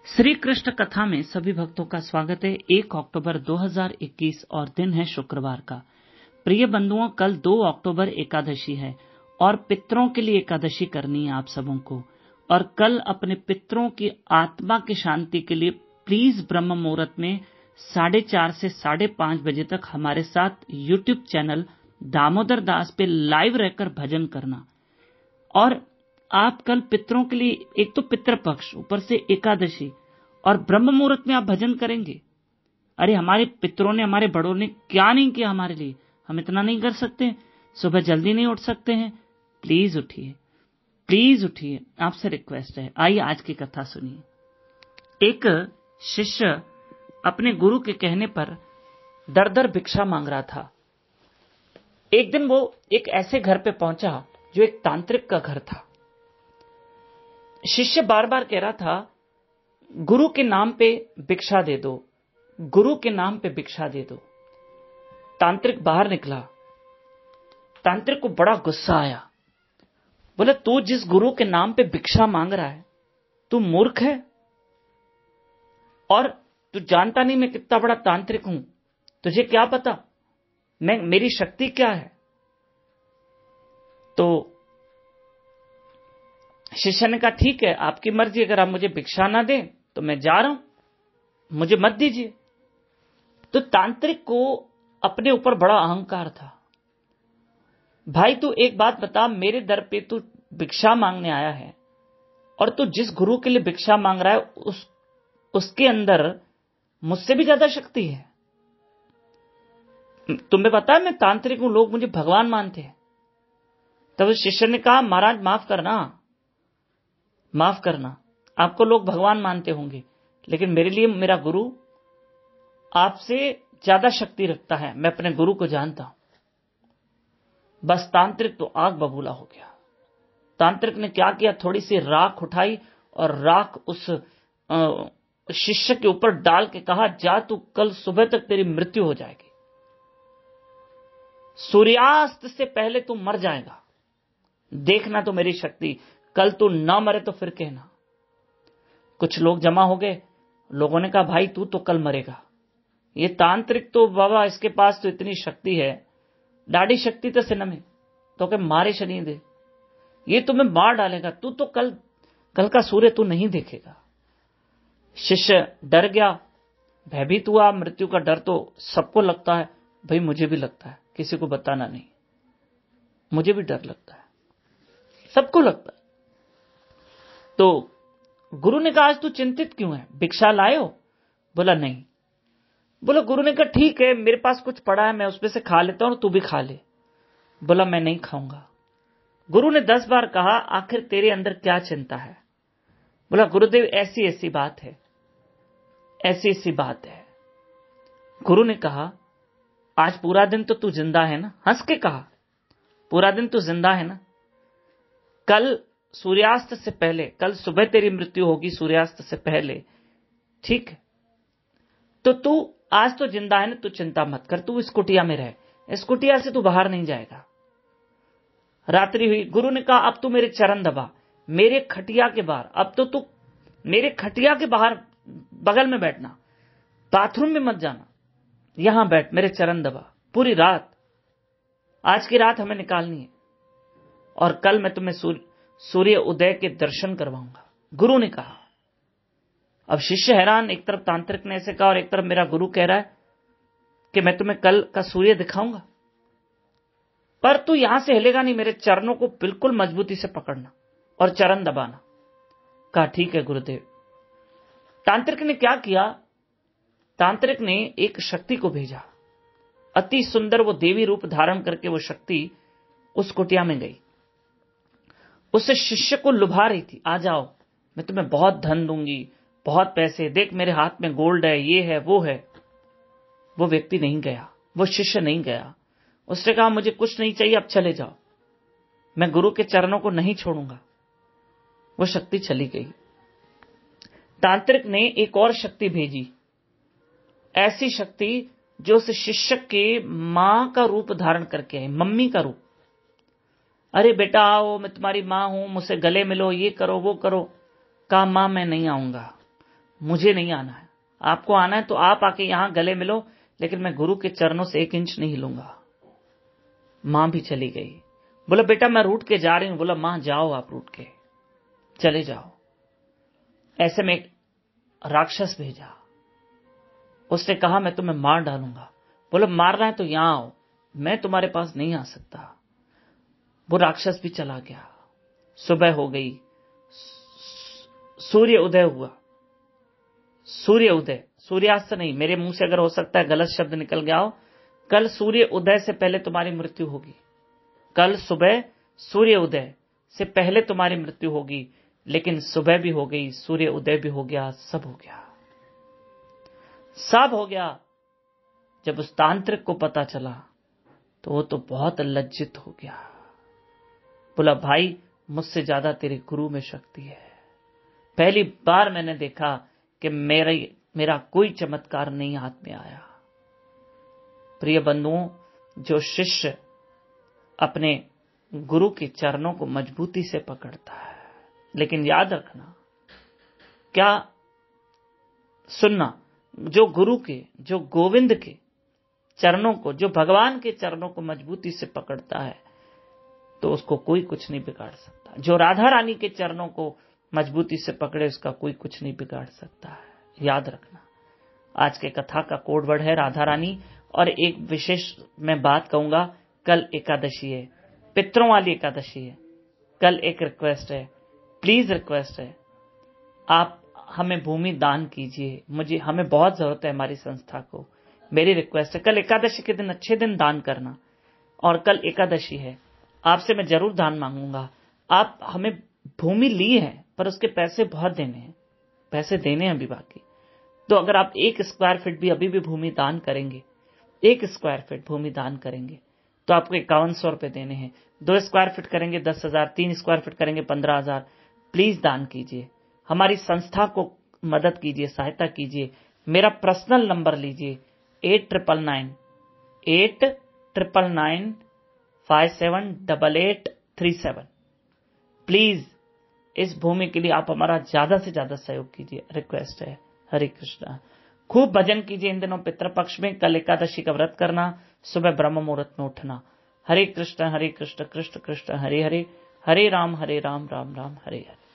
श्री कृष्ण कथा में सभी भक्तों का स्वागत है। 1 अक्टूबर 2021 और दिन है शुक्रवार का। प्रिय बंधुओं, कल 2 अक्टूबर एकादशी है और पितरों के लिए एकादशी करनी है आप सबों को। और कल अपने पितरों की आत्मा की शांति के लिए प्लीज ब्रह्म मुहूर्त में 4:30 से 5:30 बजे तक हमारे साथ यूट्यूब चैनल दामोदर दास पे लाइव रहकर भजन करना। और आप कल पितरों के लिए एक तो पितृपक्ष, ऊपर से एकादशी और ब्रह्म मुहूर्त में आप भजन करेंगे। अरे हमारे पितरों ने, हमारे बड़ों ने क्या नहीं किया हमारे लिए, हम इतना नहीं कर सकते? सुबह जल्दी नहीं उठ सकते हैं? प्लीज उठिए, प्लीज उठिए, आपसे रिक्वेस्ट है। आइए आज की कथा सुनिए। एक शिष्य अपने गुरु के कहने पर दर दर भिक्षा मांग रहा था। एक दिन वो एक ऐसे घर पे पहुंचा जो एक तांत्रिक का घर था। शिष्य बार बार कह रहा था, गुरु के नाम पे भिक्षा दे दो, गुरु के नाम पे भिक्षा दे दो। तांत्रिक बाहर निकला। तांत्रिक को बड़ा गुस्सा आया। बोले, तू जिस गुरु के नाम पे भिक्षा मांग रहा है, तू मूर्ख है और तू जानता नहीं मैं कितना बड़ा तांत्रिक हूं। तुझे क्या पता मेरी शक्ति क्या है? तो शिष्य ने कहा, ठीक है, आपकी मर्जी, अगर आप मुझे भिक्षा ना दें तो मैं जा रहा हूं, मुझे मत दीजिए। तो तांत्रिक को अपने ऊपर बड़ा अहंकार था। भाई तू एक बात बता, मेरे दर पे तू भिक्षा मांगने आया है और तू जिस गुरु के लिए भिक्षा मांग रहा है उसके अंदर मुझसे भी ज्यादा शक्ति है। तुम्हें पता है मैं तांत्रिक हूं, लोग मुझे भगवान मानते हैं। तब उस शिष्य ने कहा, महाराज माफ करना, माफ करना, आपको लोग भगवान मानते होंगे, लेकिन मेरे लिए मेरा गुरु आपसे ज्यादा शक्ति रखता है। मैं अपने गुरु को जानता हूं। बस तांत्रिक तो आग बबूला हो गया। तांत्रिक ने क्या किया, थोड़ी सी राख उठाई और राख उस शिष्य के ऊपर डाल के कहा, जा तू कल सुबह तक तेरी मृत्यु हो जाएगी, सूर्यास्त से पहले तू मर जाएगा, देखना तो मेरी शक्ति, कल तू ना मरे तो फिर कहना। कुछ लोग जमा हो गए। लोगों ने कहा, भाई तू तो कल मरेगा, ये तांत्रिक तो बाबा इसके पास तो इतनी शक्ति है, डाढ़ी शक्ति तो सिन में तो के मारे शनि दे, ये तुम्हें मार डालेगा, तू तो कल का सूर्य तू नहीं देखेगा। शिष्य डर गया, भयभीत हुआ। मृत्यु का डर तो सबको लगता है, भाई मुझे भी लगता है, किसी को बताना नहीं, मुझे भी डर लगता है, सबको लगता है। तो गुरु ने कहा, आज तू चिंतित क्यों है, भिक्षा लाए हो? बोला नहीं। बोला, गुरु ने कहा, ठीक है, मेरे पास कुछ पड़ा है, मैं उसमें से खा लेता हूं, तू भी खा ले। बोला, मैं नहीं खाऊंगा। गुरु ने 10 बार कहा, आखिर तेरे अंदर क्या चिंता है? बोला, गुरुदेव ऐसी ऐसी बात है, ऐसी ऐसी बात है। गुरु ने कहा, आज पूरा दिन तो तू जिंदा है ना? हंस के कहा, पूरा दिन तू जिंदा है ना? कल सूर्यास्त से पहले, कल सुबह तेरी मृत्यु होगी सूर्यास्त से पहले, ठीक है? तो तू आज तो जिंदा है ना, तू चिंता मत कर, तू इस कुटिया में रह, इस कुटिया से तू बाहर नहीं जाएगा। रात्रि हुई। गुरु ने कहा, अब तू मेरे चरण दबा, मेरे खटिया के बाहर, अब तो तू मेरे खटिया के बाहर बगल में बैठना, बाथरूम में मत जाना, यहां बैठ, मेरे चरण दबा पूरी रात। आज की रात हमें निकालनी है और कल मैं तुम्हें सूर्य उदय के दर्शन करवाऊंगा, गुरु ने कहा। अब शिष्य हैरान, एक तरफ तांत्रिक ने ऐसे कहा और एक तरफ मेरा गुरु कह रहा है कि मैं तुम्हें कल का सूर्य दिखाऊंगा, पर तू यहां से हिलेगा नहीं, मेरे चरणों को बिल्कुल मजबूती से पकड़ना और चरण दबाना। कहा, ठीक है गुरुदेव। तांत्रिक ने क्या किया, तांत्रिक ने एक शक्ति को भेजा। अति सुंदर वो देवी रूप धारण करके वो शक्ति उस कुटिया में गई, उस शिष्य को लुभा रही थी, आ जाओ, मैं तुम्हें बहुत धन दूंगी, बहुत पैसे, देख मेरे हाथ में गोल्ड है, ये है वो है। वो व्यक्ति नहीं गया, वो शिष्य नहीं गया। उसने कहा, मुझे कुछ नहीं चाहिए, अब चले जाओ, मैं गुरु के चरणों को नहीं छोड़ूंगा। वो शक्ति चली गई। तांत्रिक ने एक और शक्ति भेजी, ऐसी शक्ति जो उस शिष्य के मां का रूप धारण करके आई, मम्मी का रूप। अरे बेटा आओ, मैं तुम्हारी मां हूं, मुझसे गले मिलो, ये करो वो करो। कहा, मां मैं नहीं आऊंगा, मुझे नहीं आना है। आपको आना है तो आप आके यहां गले मिलो, लेकिन मैं गुरु के चरणों से 1 इंच नहीं हिलूंगा। मां भी चली गई। बोला बेटा मैं रूठ के जा रही हूं। बोला मां जाओ, आप रूठ के चले जाओ। ऐसे में एक राक्षस भेजा, उसने कहा मैं तुम्हें मार डालूंगा। बोला मारना है तो यहां आओ, मैं तुम्हारे पास नहीं आ सकता। वो राक्षस भी चला गया। सुबह हो गई, सूर्य उदय हुआ। सूर्य उदय, सूर्यास्त नहीं, मेरे मुंह से अगर हो सकता है गलत शब्द निकल गया हो, कल सूर्य उदय से पहले तुम्हारी मृत्यु होगी। कल सुबह सूर्य उदय से पहले तुम्हारी मृत्यु होगी। लेकिन सुबह भी हो गई, सूर्य उदय भी हो गया, सब हो गया, सब हो गया। जब उस तांत्रिक को पता चला तो वो तो बहुत लज्जित हो गया। बोला भाई मुझसे ज्यादा तेरे गुरु में शक्ति है। पहली बार मैंने देखा कि मेरा कोई चमत्कार नहीं हाथ में आया। प्रिय बंधुओं, जो शिष्य अपने गुरु के चरणों को मजबूती से पकड़ता है, लेकिन याद रखना, क्या सुनना, जो गुरु के, जो गोविंद के चरणों को, जो भगवान के चरणों को मजबूती से पकड़ता है तो उसको कोई कुछ नहीं बिगाड़ सकता। जो राधा रानी के चरणों को मजबूती से पकड़े उसका कोई कुछ नहीं बिगाड़ सकता है। याद रखना, आज के कथा का कोड वर्ड है राधा रानी। और एक विशेष मैं बात कहूंगा, कल एकादशी है, पितरों वाली एकादशी है। कल एक रिक्वेस्ट है, प्लीज रिक्वेस्ट है, आप हमें भूमि दान कीजिए। हमें बहुत जरूरत है हमारी संस्था को। मेरी रिक्वेस्ट है, कल एकादशी के दिन अच्छे दिन दान करना। और कल एकादशी है, आपसे मैं जरूर दान मांगूंगा। आप हमें भूमि ली है पर उसके पैसे बहुत देने हैं, पैसे देने हैं अभी बाकी। तो अगर आप 1 स्क्वायर फीट भी अभी भी भूमि दान करेंगे, 1 स्क्वायर फीट भूमि दान करेंगे तो आपको 5100 रुपए देने हैं। 2 स्क्वायर फीट करेंगे 10,000, 3 स्क्वायर फीट करेंगे 15,000। प्लीज दान कीजिए, हमारी संस्था को मदद कीजिए, सहायता कीजिए। मेरा पर्सनल नंबर लीजिए 8999578837। प्लीज इस भूमि के लिए आप हमारा ज्यादा से ज्यादा सहयोग कीजिए, रिक्वेस्ट है। हरे कृष्णा। खूब भजन कीजिए इन दिनों पितृपक्ष में। कल एकादशी का व्रत करना, सुबह ब्रह्म मुहूर्त में उठना। हरे कृष्ण कृष्ण कृष्ण हरे हरे, हरे राम राम राम हरे हरे।